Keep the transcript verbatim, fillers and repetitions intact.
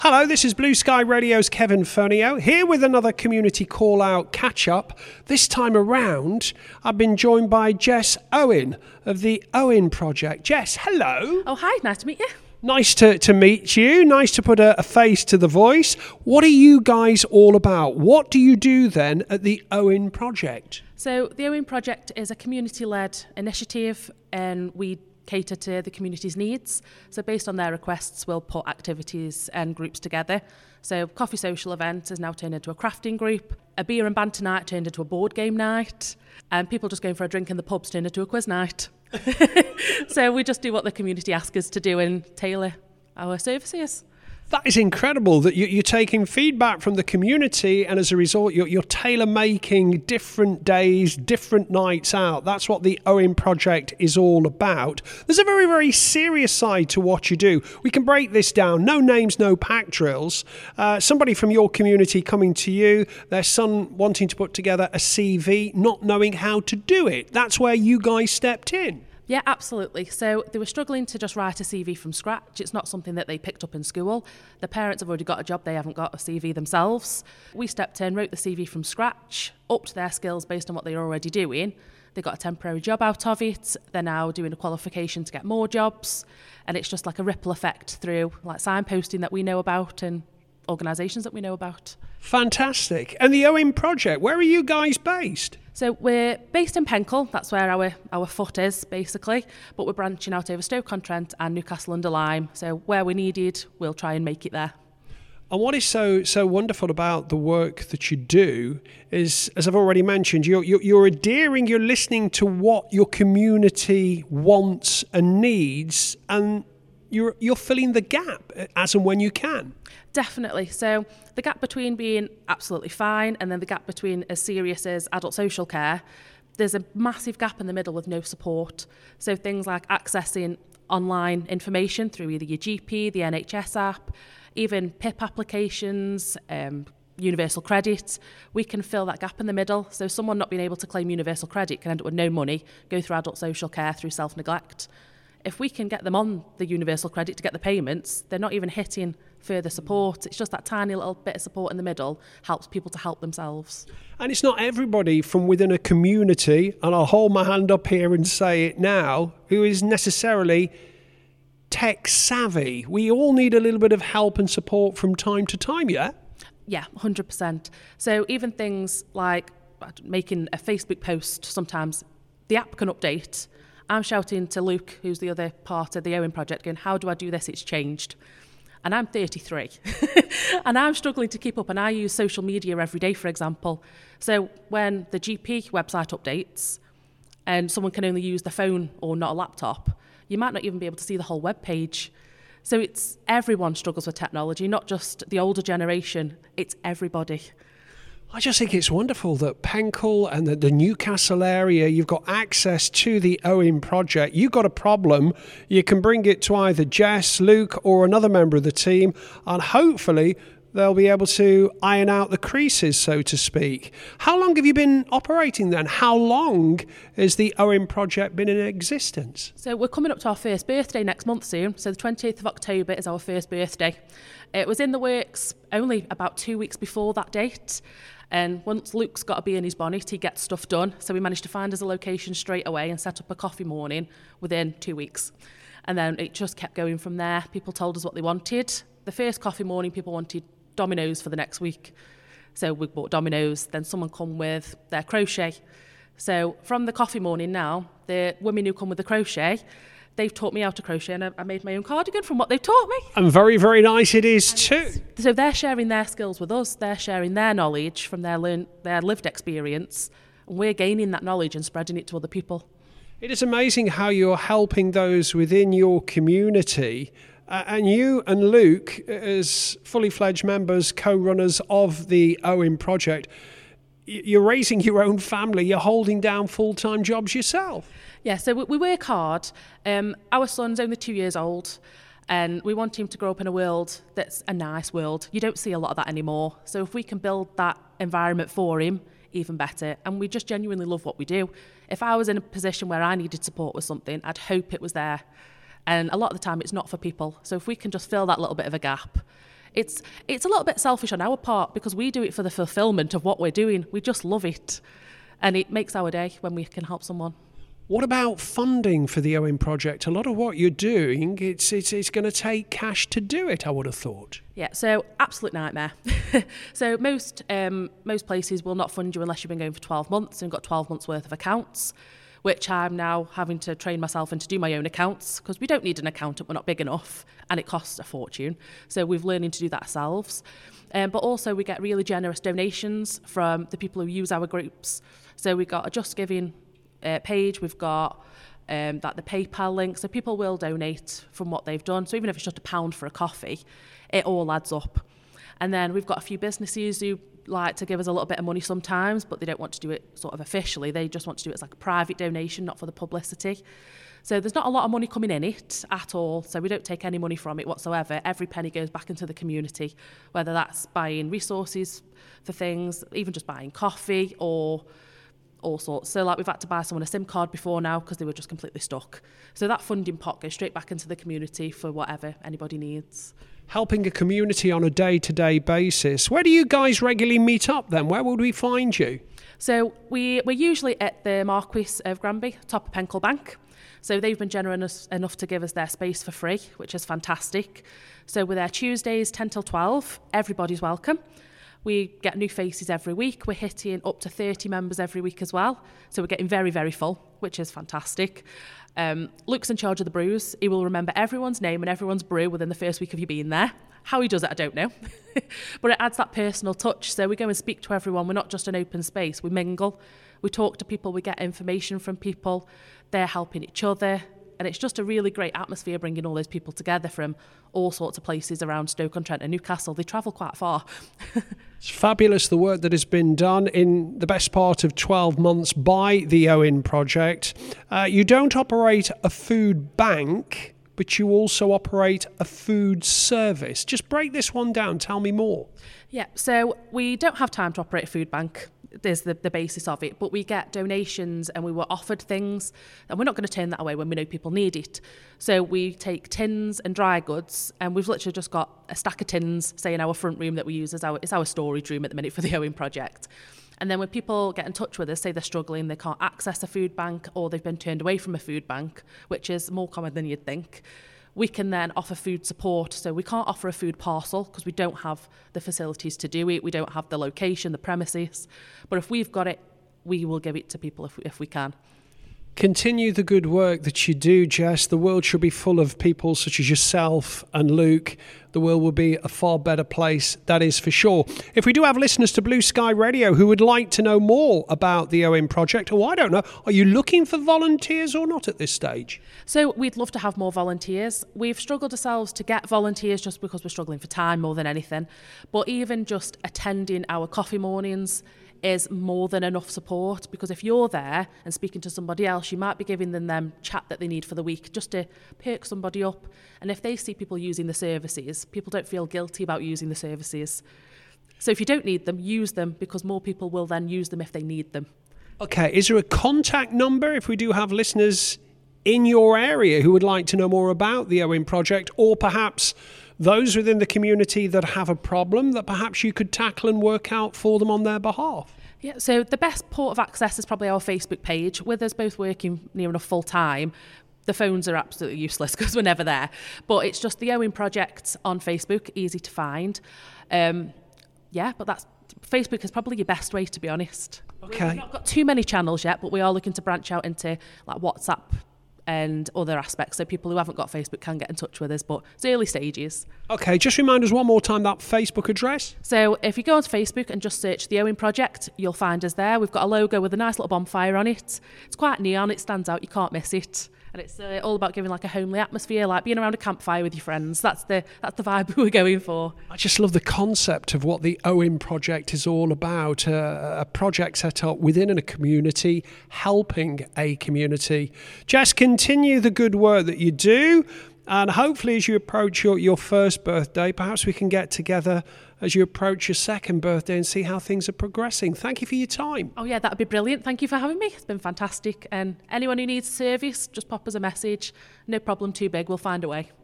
Hello, this is Blue Sky Radio's Kevin Fonio, here with another community call-out catch-up. This time around, I've been joined by Jess Owen of the Owen Project. Jess, hello. Oh, hi, nice to meet you. Nice to, to meet you. Nice to put a, a face to the voice. What are you guys all about? What do you do then at the Owen Project? So the Owen Project is a community-led initiative, and we cater to the community's needs. So based on their requests, we'll put activities and groups together. So coffee social event has now turned into a crafting group. A beer and banter night turned into a board game night. And people just going for a drink in the pubs turned into a quiz night. So we just do what the community asks us to do and tailor our services. That is incredible that you, you're taking feedback from the community, and as a result, you're, you're tailor-making different days, different nights out. That's what the Owen Project is all about. There's a very, very serious side to what you do. We can break this down. No names, no pack drills. Uh, somebody from your community coming to you, their son wanting to put together a C V, not knowing how to do it. That's where you guys stepped in. Yeah, absolutely. So they were struggling to just write a C V from scratch. It's not something that they picked up in school. The parents have already got a job. They haven't got a C V themselves. We stepped in, wrote the C V from scratch, upped their skills based on what they were already doing. They got a temporary job out of it. They're now doing a qualification to get more jobs. And it's just like a ripple effect through like signposting that we know about and organisations that we know about. Fantastic. And the Owen Project, where are you guys based? So we're based in Penkhull, that's where our, our foot is basically, but we're branching out over Stoke-on-Trent and Newcastle under Lyme. So where we're needed, we'll try and make it there. And what is so so wonderful about the work that you do is, as I've already mentioned, you're, you're, you're adhering, you're listening to what your community wants and needs, and you're you're filling the gap as and when you can. Definitely. So the gap between being absolutely fine and then the gap between as serious as adult social care, there's a massive gap in the middle with no support. So things like accessing online information through either your G P, the N H S app, even P I P applications, um, universal credit, we can fill that gap in the middle. So someone not being able to claim universal credit can end up with no money, go through adult social care through self-neglect. If we can get them on the universal credit to get the payments, they're not even hitting further support. It's just that tiny little bit of support in the middle helps people to help themselves. And it's not everybody from within a community, and I'll hold my hand up here and say it now, who is necessarily tech savvy. We all need a little bit of help and support from time to time, yeah? Yeah, one hundred percent. So even things like making a Facebook post, sometimes the app can update. I'm shouting to Luke, who's the other part of the Owen Project, going, how do I do this? It's changed. And I'm thirty-three. And I'm struggling to keep up. And I use social media every day, for example. So when the G P website updates and someone can only use the phone or not a laptop, you might not even be able to see the whole web page. So it's everyone struggles with technology, not just the older generation. It's everybody. I just think it's wonderful that Penkhull and the, the Newcastle area, you've got access to the Owen Project. You've got a problem, you can bring it to either Jess, Luke, or another member of the team, and hopefully they'll be able to iron out the creases, so to speak. How long have you been operating then? How long has the Owen Project been in existence? So we're coming up to our first birthday next month soon. So the twentieth of October is our first birthday. It was in the works only about two weeks before that date. And once Luke's got a bee in his bonnet, he gets stuff done. So we managed to find us a location straight away and set up a coffee morning within two weeks. And then it just kept going from there. People told us what they wanted. The first coffee morning, people wanted Dominoes for the next week. So we bought Dominoes. Then someone come with their crochet. So from the coffee morning now, the women who come with the crochet, they've taught me how to crochet, and I made my own cardigan from what they've taught me. And very, very nice it is too. So they're sharing their skills with us. They're sharing their knowledge from their learn, their lived experience. And we're gaining that knowledge and spreading it to other people. It is amazing how you're helping those within your community. Uh, and you and Luke, as fully fledged members, co-runners of the Owen Project, you're raising your own family, you're holding down full-time jobs yourself. Yeah, so we work hard. Um, our son's only two years old, and we want him to grow up in a world that's a nice world. You don't see a lot of that anymore. So if we can build that environment for him, even better. And we just genuinely love what we do. If I was in a position where I needed support with something, I'd hope it was there. And a lot of the time it's not for people. So if we can just fill that little bit of a gap, It's it's a little bit selfish on our part because we do it for the fulfillment of what we're doing. We just love it. And it makes our day when we can help someone. What about funding for the Owen Project? A lot of what you're doing, it's it's, it's going to take cash to do it, I would have thought. Yeah, so absolute nightmare. So most um, most places will not fund you unless you've been going for twelve months and got twelve months worth of accounts, which I'm now having to train myself in to do my own accounts because we don't need an accountant, we're not big enough, and it costs a fortune. So we're learning to do that ourselves. Um, but also we get really generous donations from the people who use our groups. So we've got a Just Giving uh, page, we've got um, that the PayPal link, so people will donate from what they've done. So even if it's just a pound for a coffee, it all adds up. And then we've got a few businesses who like to give us a little bit of money sometimes, but they don't want to do it sort of officially. They just want to do it as like a private donation, not for the publicity. So there's not a lot of money coming in it at all. So we don't take any money from it whatsoever. Every penny goes back into the community, whether that's buying resources for things, even just buying coffee or all sorts. So like we've had to buy someone a SIM card before now because they were just completely stuck. So that funding pot goes straight back into the community for whatever anybody needs. Helping a community on a day-to-day basis. Where do you guys regularly meet up then? Where would we find you? So we, we're usually at the Marquis of Granby, top of Penkell Bank. So they've been generous enough to give us their space for free, which is fantastic. So we're there Tuesdays ten till twelve. Everybody's welcome. We get new faces every week. We're hitting up to thirty members every week as well. So we're getting very, very full, which is fantastic. Um, Luke's in charge of the brews. He will remember everyone's name and everyone's brew within the first week of you being there. How he does it, I don't know. But it adds that personal touch. So we go and speak to everyone. We're not just an open space. We mingle. We talk to people. We get information from people. They're helping each other. And it's just a really great atmosphere bringing all those people together from all sorts of places around Stoke-on-Trent and Newcastle. They travel quite far. It's fabulous the work that has been done in the best part of twelve months by the Owen Project. Uh, you don't operate a food bank, but you also operate a food service. Just break this one down. Tell me more. Yeah, so we don't have time to operate a food bank. There's the, the basis of it, but we get donations and we were offered things and we're not going to turn that away when we know people need it. So we take tins and dry goods and we've literally just got a stack of tins, say in our front room that we use as our, it's our storage room at the minute for the Owen Project. And then when people get in touch with us, say they're struggling, they can't access a food bank or they've been turned away from a food bank, which is more common than you'd think, we can then offer food support. So we can't offer a food parcel because we don't have the facilities to do it. We don't have the location, the premises. But if we've got it, we will give it to people if we, if we can. Continue the good work that you do, Jess. The world should be full of people such as yourself and Luke. The world will be a far better place, that is for sure. If we do have listeners to Blue Sky Radio who would like to know more about the Owen Project, or I don't know, are you looking for volunteers or not at this stage? So we'd love to have more volunteers. We've struggled ourselves to get volunteers just because we're struggling for time more than anything. But even just attending our coffee mornings is more than enough support, because if you're there and speaking to somebody else, you might be giving them them chat that they need for the week just to perk somebody up. And if they see people using the services, people don't feel guilty about using the services. So if you don't need them, use them, because more people will then use them if they need them. Okay, is there a contact number if we do have listeners in your area who would like to know more about the Owen Project, or perhaps those within the community that have a problem that perhaps you could tackle and work out for them on their behalf? Yeah, so the best port of access is probably our Facebook page. With us both working near enough full time, the phones are absolutely useless because we're never there. But it's just the Owen Project on Facebook, easy to find. Um, yeah, but that's Facebook is probably your best way, to be honest. Okay. We've not got too many channels yet, but we are looking to branch out into like WhatsApp and other aspects, so people who haven't got Facebook can get in touch with us, but it's early stages. Okay, just remind us one more time that Facebook address. So if you go onto Facebook and just search the Owen Project, you'll find us there. We've got a logo with a nice little bonfire on it. It's quite neon, it stands out, you can't miss it. And it's uh, all about giving like a homely atmosphere, like being around a campfire with your friends. That's the that's the vibe we're going for. I just love the concept of what the Owen Project is all about. Uh, a project set up within a community, helping a community. Jess, continue the good work that you do. And hopefully as you approach your, your first birthday, perhaps we can get together as you approach your second birthday and see how things are progressing. Thank you for your time. Oh yeah, that'd be brilliant. Thank you for having me. It's been fantastic. And anyone who needs service, just pop us a message. No problem too big, we'll find a way.